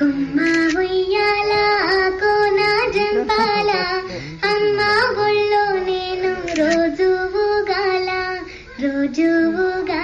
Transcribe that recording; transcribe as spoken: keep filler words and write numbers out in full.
కొమ్మ ఉయ్యాల కోన జంపాల అమ్మ ఒళ్ళో నేను రోజు ఊగాల రోజు ఊగాల.